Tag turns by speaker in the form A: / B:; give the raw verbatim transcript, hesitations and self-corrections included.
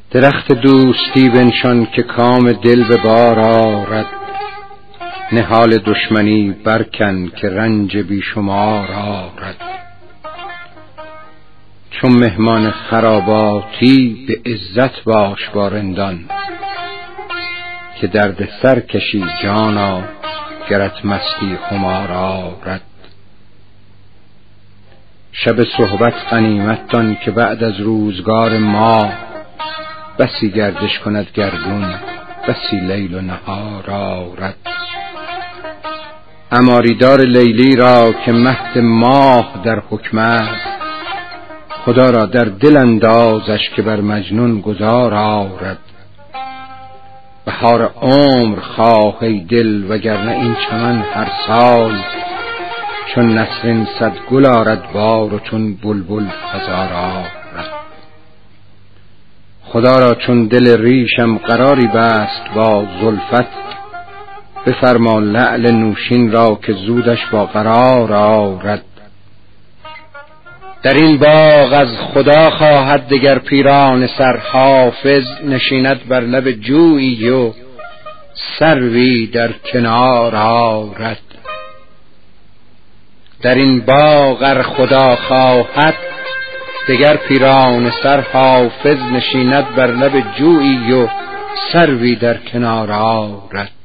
A: درخت دوستی بنشان که کام دل به بار آرد، نهال دشمنی برکن که رنج بیشمار آرد. چون مهمان خراباتی به عزت باش با رندان، که درد سر کشی جانا گرت مستی خمار آرد. شب صحبت غنیمت دان که بعد از روزگار ما، بسی گردش کند گردون بسی لیل و نهار آرد. عماریدار لیلی را که مهد ماه در حکم است، خدا را در دل اندازش که بر مجنون گذار آرد. بهار عمر خواه ای دل وگرنه این چمن هر سال، چون نسرین صد گل آرد بار و چون بلبل هزار آرد. خدا را چون دل ریشم قراری بست با زلفت، بفرما لعل نوشین را که زودش با قرار آرد. در این باغ از خدا خواهد دگر پیران سر، حافظ نشیند بر لب جویی و سروی در کنار آرد. در این باغ ار خدا خواهد دگر پیران سر، حافظ نشیند بر لب جویی و سروی در کنار آرد.